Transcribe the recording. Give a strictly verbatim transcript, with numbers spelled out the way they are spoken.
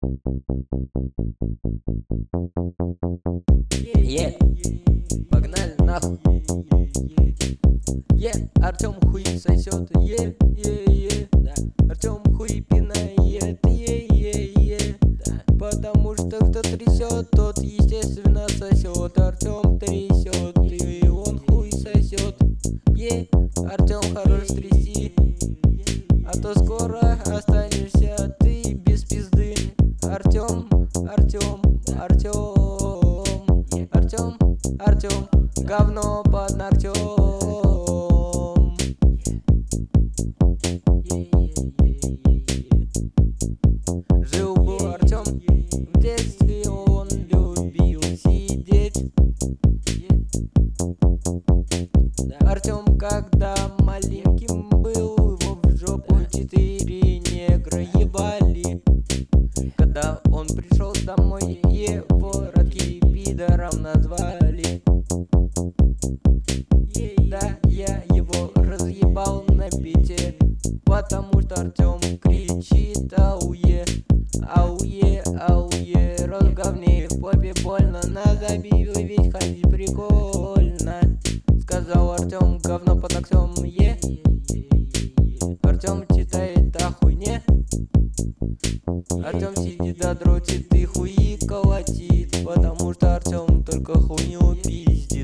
Е, погнали нахуй. Е, Артем хуй сосет. Е, е, е, да. Артем хуй пинает. Е, е, е, да. Потому что кто трясет, тот естественно сосет. Артем трясет, и он хуй сосет. Е, Артем хорош трясти, а то скоро останешься ты без пизды. Артем, Артем, Артем, Артем, Артем, говно под ногтем. Жил-был Артем, в детстве он любил сидеть. Артем, когда маленьким был, его в жопу четыре негра ебали. Когда он пришел домой, его родки пидором назвали. Да, я его разъебал на бите, потому что Артем кричит ауе, ауе, ауе. Рот в говне, в попе больно, на забиве ведь ходить прикольно. Сказал Артем, говно под ногтем, е. Артем читает о хуйне. Артем сидит до дротит и хуи колотит, потому что Артем только хуйню пиздит.